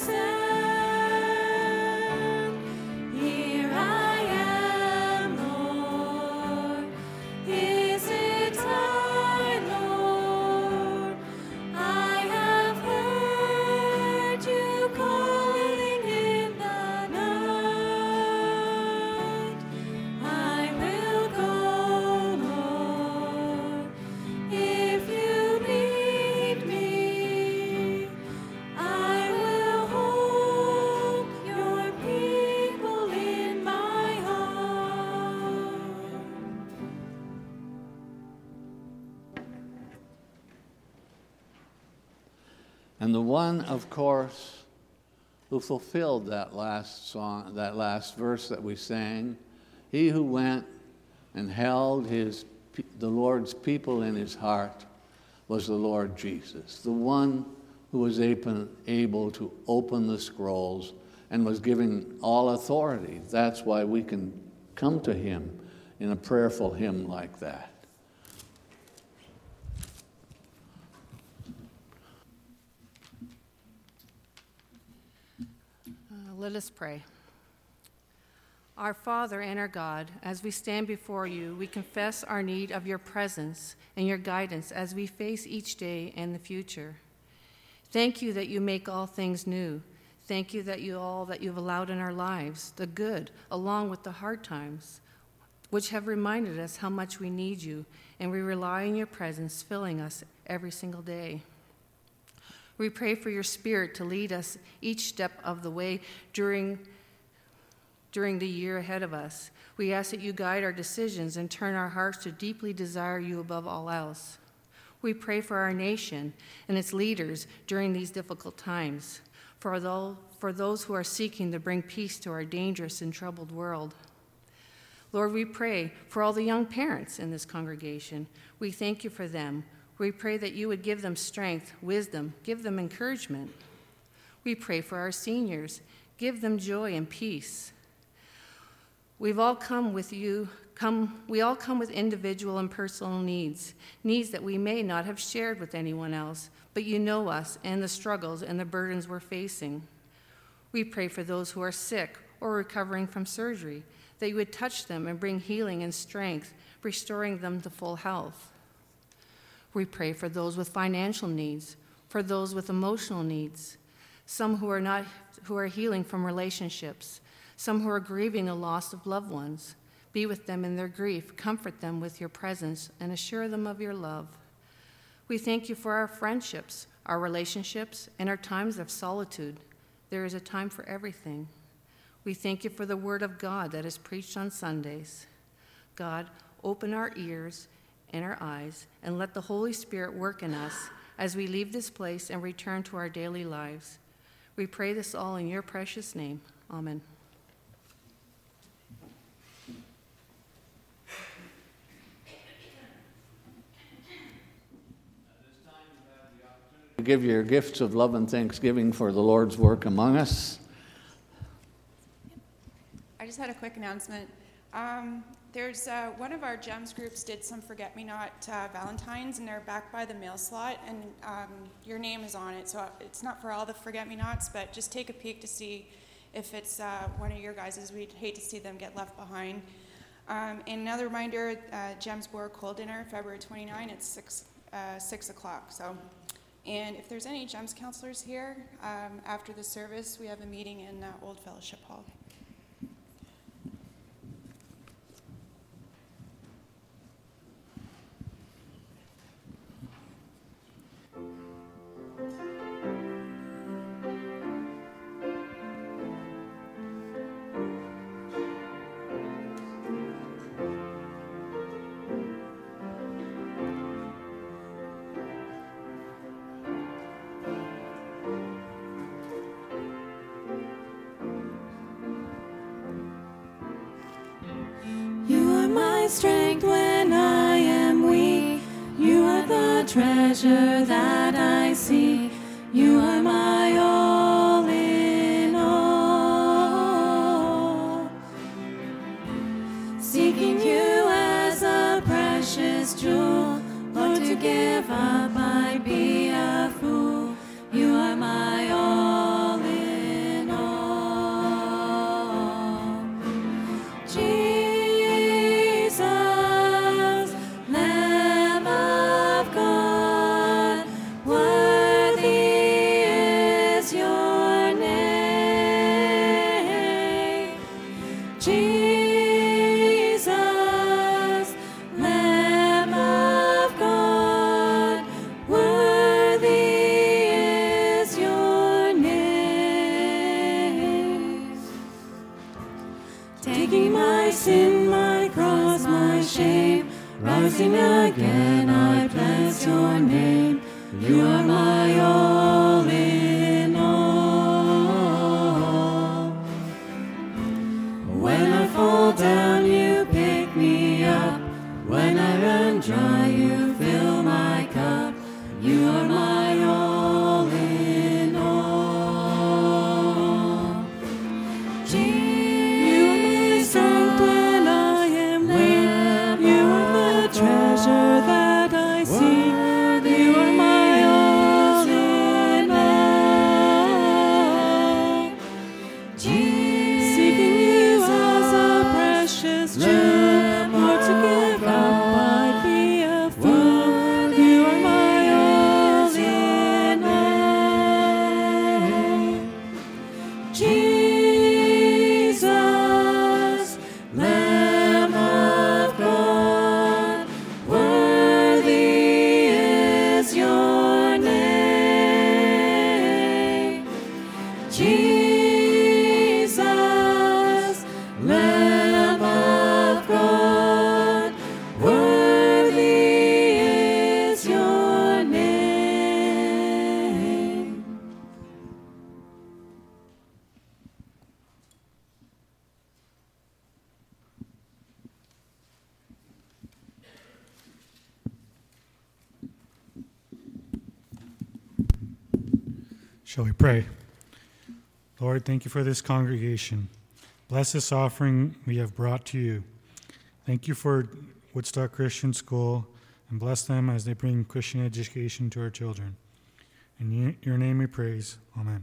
send? Here I am, Lord. Is it I, Lord? I have heard you calling in the night. I will go, Lord, if you lead me. I will hold your people in my heart. And the one, of course, who fulfilled that last song, that last verse that we sang, he who went and held the Lord's people in his heart was the Lord Jesus, the one who was able to open the scrolls and was given all authority. That's why we can come to him in a prayerful hymn like that. Let us pray. Our Father and our God, as we stand before you, we confess our need of your presence and your guidance as we face each day and the future. Thank you that you make all things new. Thank you that you've allowed in our lives, the good along with the hard times, which have reminded us how much we need you, and we rely on your presence filling us every single day. We pray for your Spirit to lead us each step of the way during the year ahead of us. We ask that you guide our decisions and turn our hearts to deeply desire you above all else. We pray for our nation and its leaders during these difficult times, for those who are seeking to bring peace to our dangerous and troubled world. Lord, we pray for all the young parents in this congregation. We thank you for them. We pray that you would give them strength, wisdom, give them encouragement. We pray for our seniors. Give them joy and peace. We all come with individual and personal needs that we may not have shared with anyone else, but you know us and the struggles and the burdens we're facing. We pray for those who are sick or recovering from surgery, that you would touch them and bring healing and strength, restoring them to full health. We pray for those with financial needs, for those with emotional needs, some who are healing from relationships, some who are grieving the loss of loved ones. Be with them in their grief, comfort them with your presence, and assure them of your love. We thank you for our friendships, our relationships, and our times of solitude. There is a time for everything. We thank you for the word of God that is preached on Sundays. God, open our ears and our eyes, and let the Holy Spirit work in us as we leave this place and return to our daily lives. We pray this all in your precious name. Amen. Give your gifts of love and thanksgiving for the Lord's work among us. I just had a quick announcement. There's one of our GEMS groups did some Forget-Me-Not Valentines, and they're back by the mail slot, and your name is on it. So it's not for all the Forget-Me-Nots, but just take a peek to see if it's one of your guys's. We'd hate to see them get left behind. And another reminder, GEMS Board Cold Dinner, February 29 at 6 o'clock. So. And if there's any GEMS counselors here, after the service, we have a meeting in Old Fellowship Hall. Strength when I am weak. You are the treasure that I seek. You are my all in all. Seeking you as a precious jewel. Lord, to give up I'd be a fool. You are my all in all. Jesus. Rising again, I bless your name. You are my all in all. When I fall down, you pick me up. When I run dry, you fill my cup. You are my all in all. You are my strength when I am weak. You are the treasure that I seek. You are my all in all. Seeking you as a precious gem, or to give up I'd be a fool. You are my all in all. Jesus, Lamb of God, worthy is your name. Jesus, Lamb of God, worthy is your name. Shall we pray? Lord, thank you for this congregation. Bless this offering we have brought to you. Thank you for Woodstock Christian School, and bless them as they bring Christian education to our children. In your name we praise. Amen.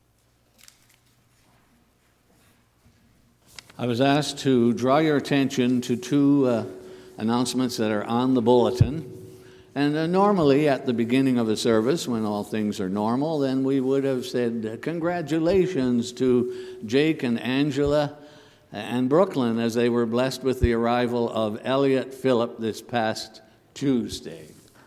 I was asked to draw your attention to two announcements that are on the bulletin. And normally at the beginning of a service, when all things are normal, then we would have said congratulations to Jake and Angela and Brooklyn as they were blessed with the arrival of Elliot Phillip this past Tuesday.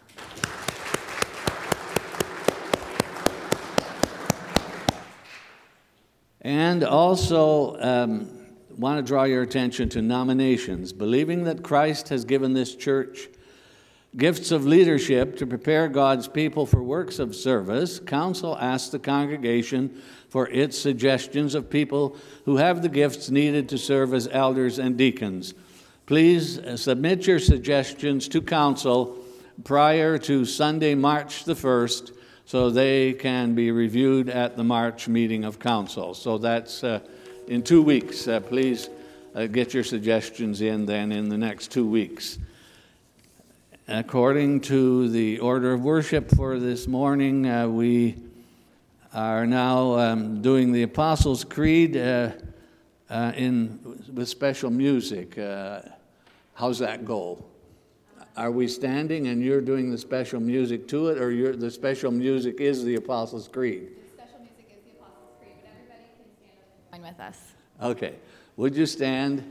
And also want to draw your attention to nominations. Believing that Christ has given this church Gifts of leadership to prepare God's people for works of service. Council asks the congregation for its suggestions of people who have the gifts needed to serve as elders and deacons. Please submit your suggestions to council prior to Sunday, March the 1st, so they can be reviewed at the March meeting of council. So that's in 2 weeks. Please get your suggestions in then in the next 2 weeks. According to the order of worship for this morning, we are now doing the Apostles' Creed with special music. How's that go? Are we standing and you're doing the special music to it, or the special music is the Apostles' Creed? The special music is the Apostles' Creed, but everybody can stand up and join with us. Okay. Would you stand?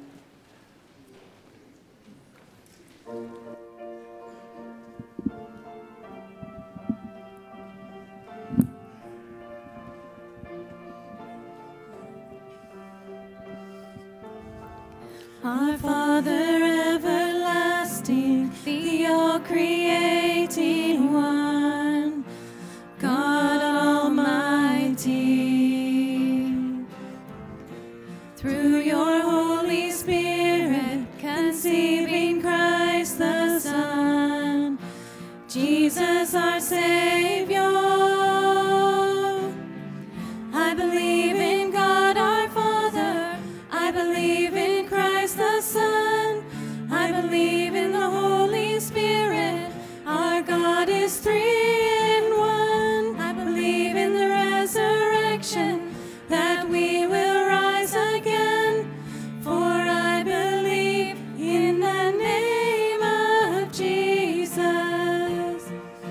Our Father everlasting, the all-creating one, God Almighty, through your Holy Spirit, conceiving Christ the Son, Jesus our Savior, I believe in God our Father, I believe in Christ the Son, I believe in the Holy Spirit, our God is three in one. I believe in the resurrection, that we will rise again, for I believe in the name of Jesus.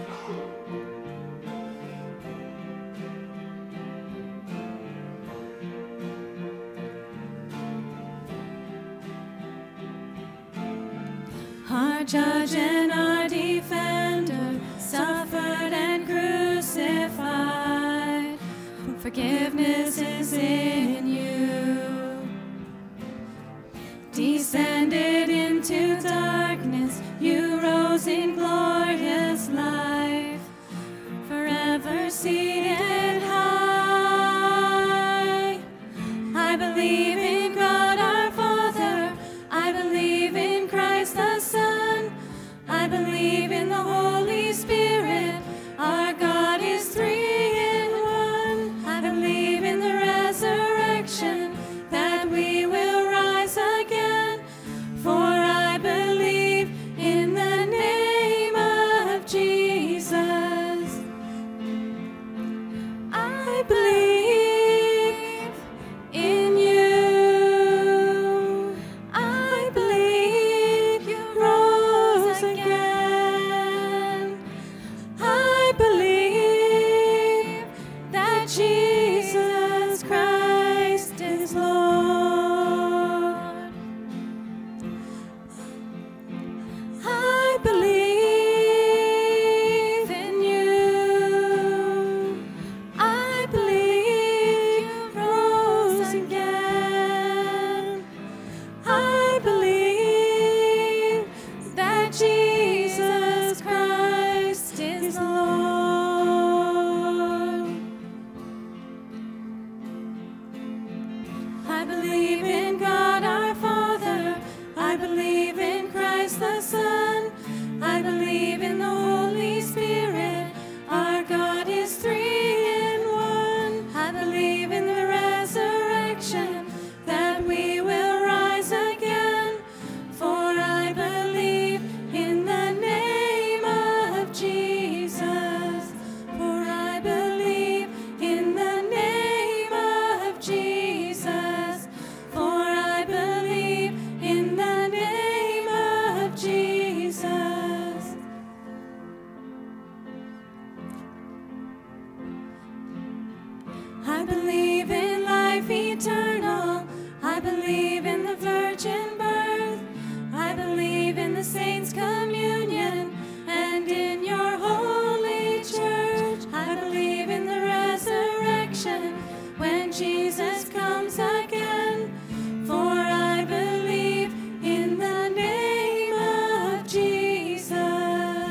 Our judge and our defender, suffered and crucified. Forgiveness is in you. Descended into darkness, you rose in glorious life, forever seated high. I believe in God our Father, I believe in Christ the Son, I believe in the Holy Spirit, our God is three in one. I believe in the resurrection, that we will rise again, for I believe in the name of Jesus. I believe in you. I believe you rose again. I believe that Jesus Christ is Lord. I believe in you. I believe you rose again. I believe that Jesus Christ is Lord. I believe in God our Father, I believe in Christ the Son, I believe in the Holy Spirit, our God is three in one. I believe in the resurrection, that we will rise again, for I believe in the name of Jesus, for I believe in the name of Jesus, for I believe in the name of Jesus. I believe in life eternal, I believe in the virgin birth, I believe in the saints' communion, and in your holy church. I believe in the resurrection, when Jesus comes again, for I believe in the name of Jesus.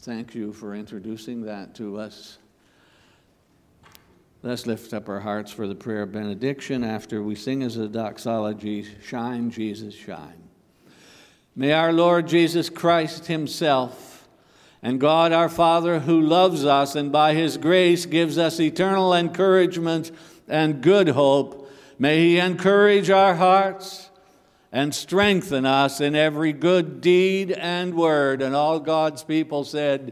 thank you for introducing that to us. Let's lift up our hearts for the prayer of benediction after we sing as a doxology, Shine, Jesus, Shine. May our Lord Jesus Christ himself and God our Father, who loves us and by his grace gives us eternal encouragement and good hope, may he encourage our hearts and strengthen us in every good deed and word. And all God's people said,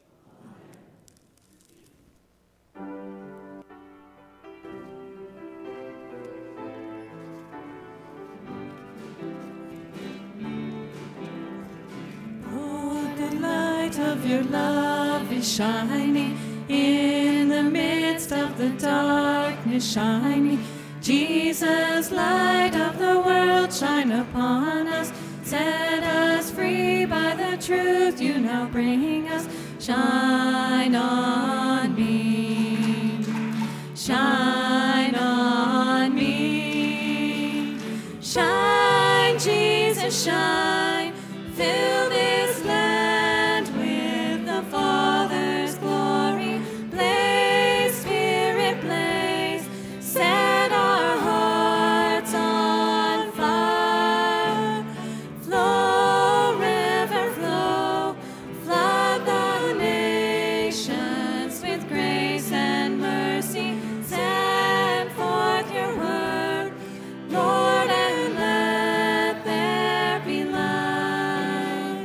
of your love is shining in the midst of the darkness shining. Jesus, light of the world, shine upon us. Set us free by the truth you now bring us. Shine on me. Shine on me. Shine, Jesus, shine. Fill this land with the Father's glory. Blaze, Spirit, blaze. Set our hearts on fire. Flow, river, flow. Flood the nations with grace and mercy. Send forth your word, Lord, and let there be light.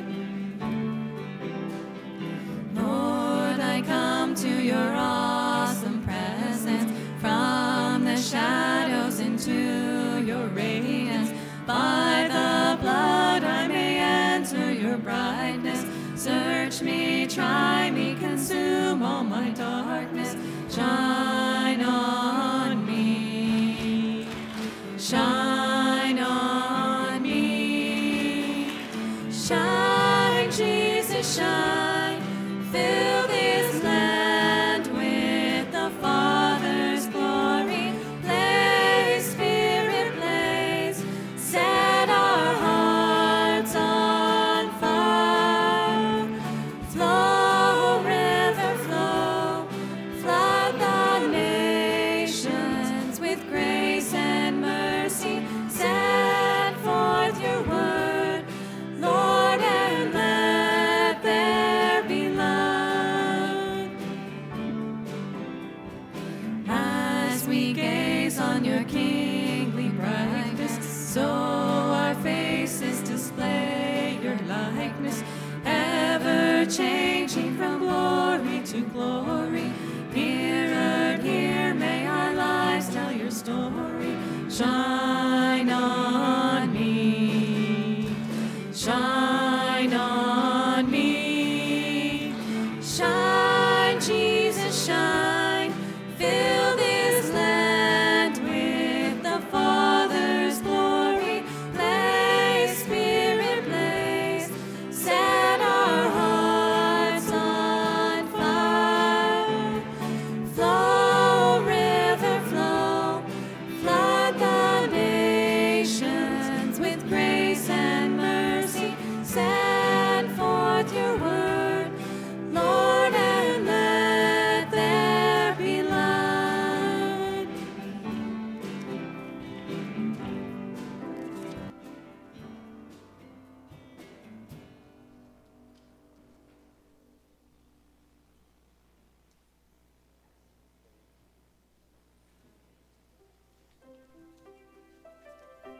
Lord, I come to your awesome presence, from the shadows into your radiance. By the blood I may enter your brightness. Search me, try me, consume all my darkness. Shine on me. Shine on me. Shine, Jesus, shine. Fill this land with the Father's glory. Blaze, Spirit, blaze. Set our hearts on fire. Flow, river, flow. Flood the nations with grace and mercy. Send forth your word, Lord, and let there be light. As we gaze on your kingly brightness, so our faces display your likeness, ever changing from glory to glory. Nearer, here, may our lives tell your story. Shine on me. Shine on me.